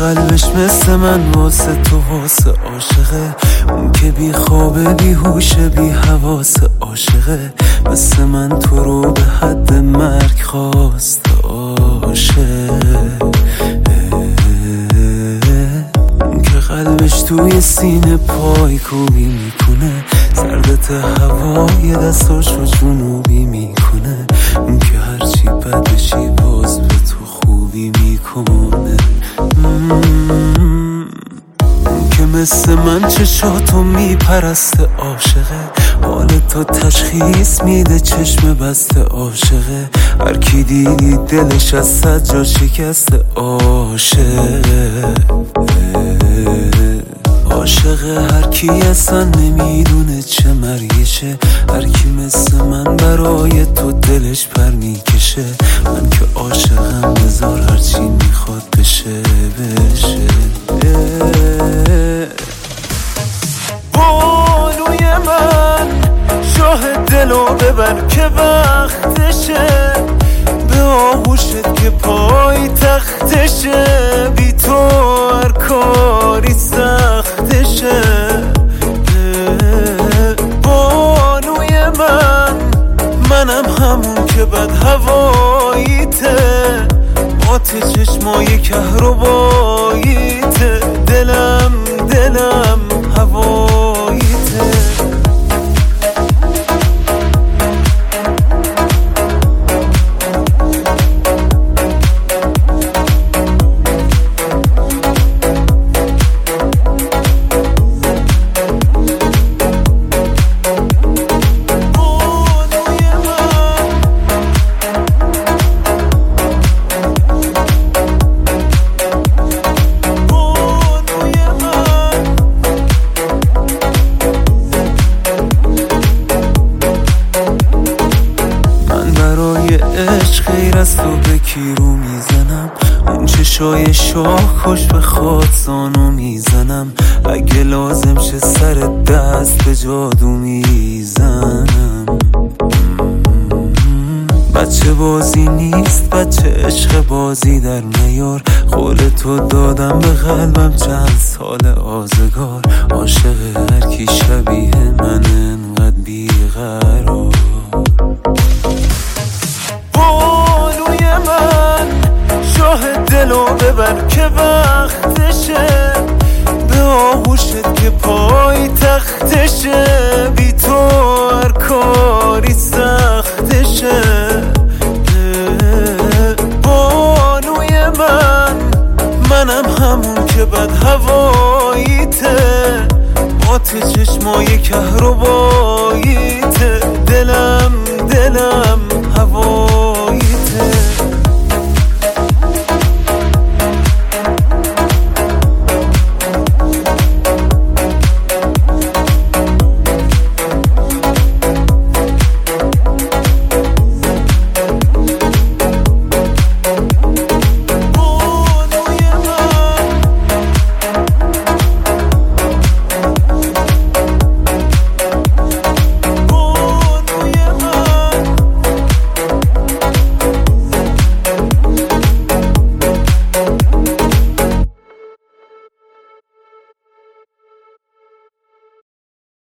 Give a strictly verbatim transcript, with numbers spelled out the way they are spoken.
قلبش مثل من واسه تو واسه عاشقه، اون که بی خوابه بی هوشه بی حواسه عاشقه، مثل من تو رو به حد مرگ خواست عاشق، اون که قلبش توی سینه پای کوبی میکنه، سردت هوای دستاشو جنوبی میکنه، اون که هرچی بد بشی باز به تو خوبی میکنه، اون که مثل من چشاتو میپرسته عاشقه، حال تو تشخیص میده چشم بسته عاشقه، هر کی دیدی دلش از صد جا شکسته عاشقه، عاشقه هر کی اصلا نمیدونه چه مرگشه، هر کی مثل من برای تو دلش پر میکشه، من که عاشقم بذار هرچی میخواد بشه بشه. بانوی من شاه دلو ببر که وقتشه، به آغوشت که پای تختشه، بی تو هر کاری سختشه. بانوی من منم همون که بد هواییته، آتش چشمای کهرباییته، دلم دلم هواییته. عشق غیر از تو به کی رو میزنم، اون چشای شاه کش به خود زانو میزنم، اگه لازم شه سر دست به جادو میزنم. بچه بازی نیست بچه عشق بازی در نیار، قول تو دادم به قلبم چند سال آزگار، عاشق هر کی شبیه من انقدر بیقرار. بانوی من شاه دلو ببر که وقتشه، به آغوشت که پای تختشه، بی تو هر کاری سختشه. بانوی من منم همون که بد هواییته، آتش چشمای کهرباییته، دلم دلم هوا